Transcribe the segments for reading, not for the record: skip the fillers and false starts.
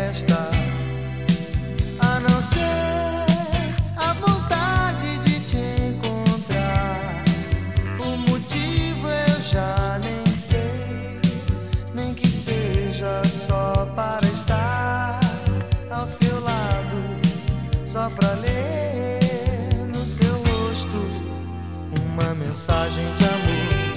resta a não ser a vontade de te encontrar. O motivo eu já nem sei, nem que seja só para estar ao seu lado, só pra ler no seu rosto uma mensagem de amor.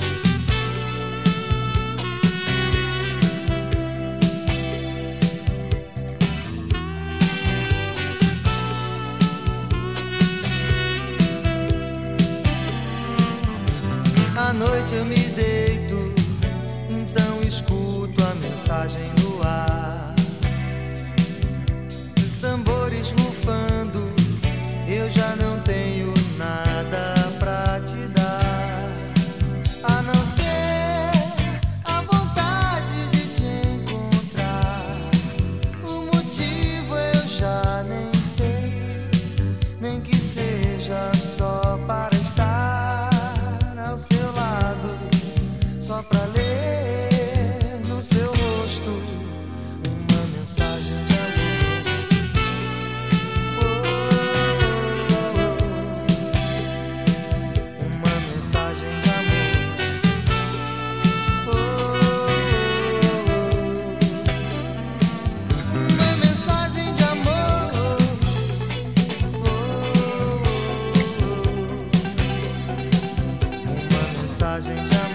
À noite eu me deito, então escuto a mensagem no ar. Tambores rufando, eu já não tenho nada pra te dar, a não ser a vontade de te encontrar. O motivo eu já nem sei, nem que seja só para estar ao seu lado, só pra ler no seu rosto uma mensagem de amor. Uma mensagem de amor. Uma mensagem de amor. Uma mensagem de amor.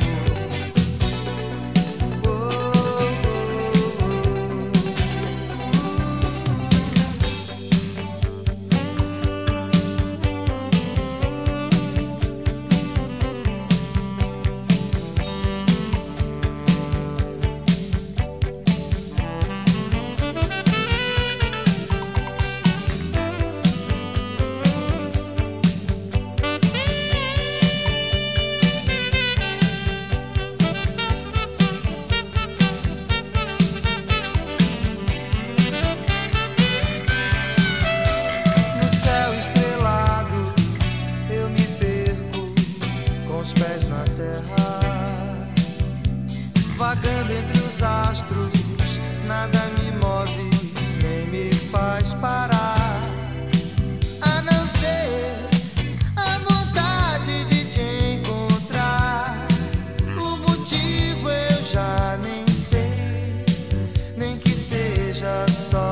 Os pés na terra, vagando entre os astros, nada me move, nem me faz parar, a não ser a vontade de te encontrar. O motivo eu já nem sei, nem que seja só